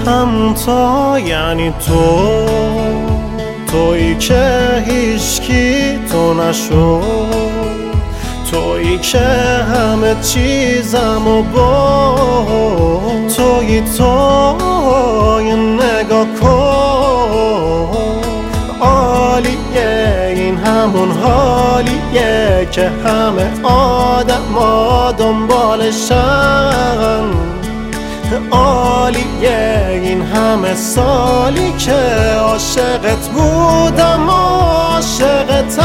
هم تا یعنی تویی که هیچکی تو نشد، تویی که همه چیزمو بود، تویی نگاه کن. عالیه این همون حالیه که همه آدما دنبالشن. عالیه این همه سالی که عاشقت بودم و عاشقتم.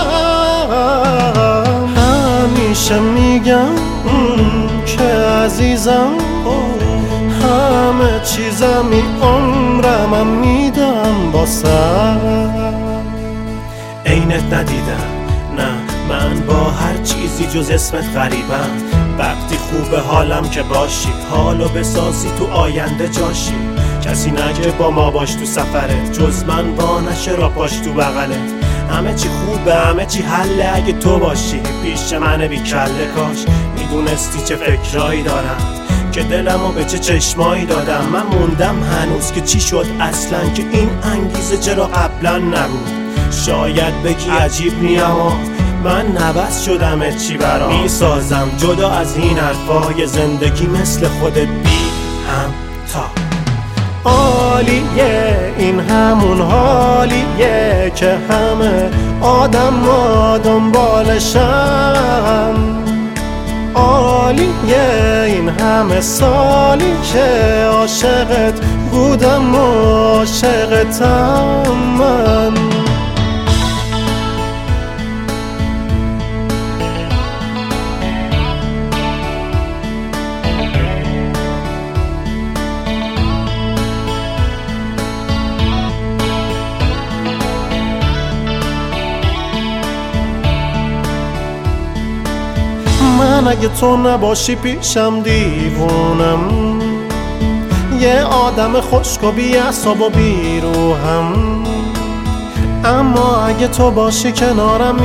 همیشه میگم که عزیزم، همه چیزمی عمرم میدم باسم. عینت ندیدم، نه من با هر چیزی جز اسمت غریبم. وقتی خوبه حالم که باشی، حالو بسازی تو آینده جاشی. کسی نگه با ما باش تو سفرت، جز من با نشه را پاش تو بغلت. همه چی خوبه همه چی حله اگه تو باشی پیش من بی کله. کاش میدونستی چه فکرایی دارم، که دلمو به چه چشمایی دادم. من موندم هنوز که چی شد اصلا، که این انگیزه چرا قبلا نبود. شاید بگی عجیب نیم و من نبس شدم چی برام میسازم جدا از این حرفای زندگی مثل خودت بی همتا. عالیه این همون حالیه که همه آدم ما دنبالشن. عالیه این همه سالی که عاشقت بودم و عاشقتم من. من اگه تو نباشی پیشم دیوونم، یه آدم خشک و بی اعصاب و بی روحم. اما اگه تو باشی کنارم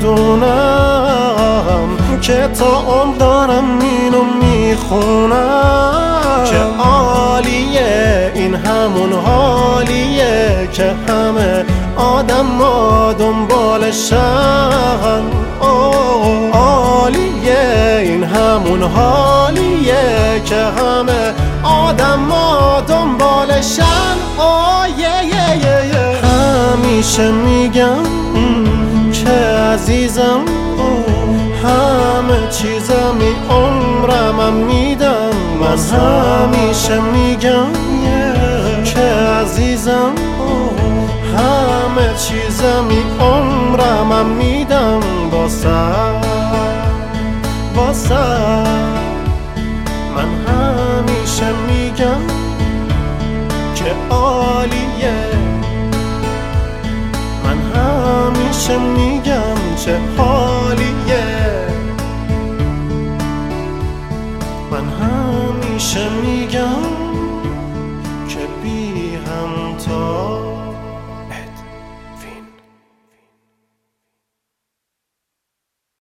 میدونم که تا عمر دارم اینو میخونم. که عالیه این همون حالیه که همه آدم ما دنبالشن. عالیه این همون حالیه که همه آدم ما دنبالشن. همیشه میگم که عزیزم، همه چیزمی عمرم میدم. من همیشه میگم که عزیزم، همه چیزمی عمرم میدم باسم. من همیشه میگم که عالیه. من همیشه میگم چه حالیه. من همیشه میگم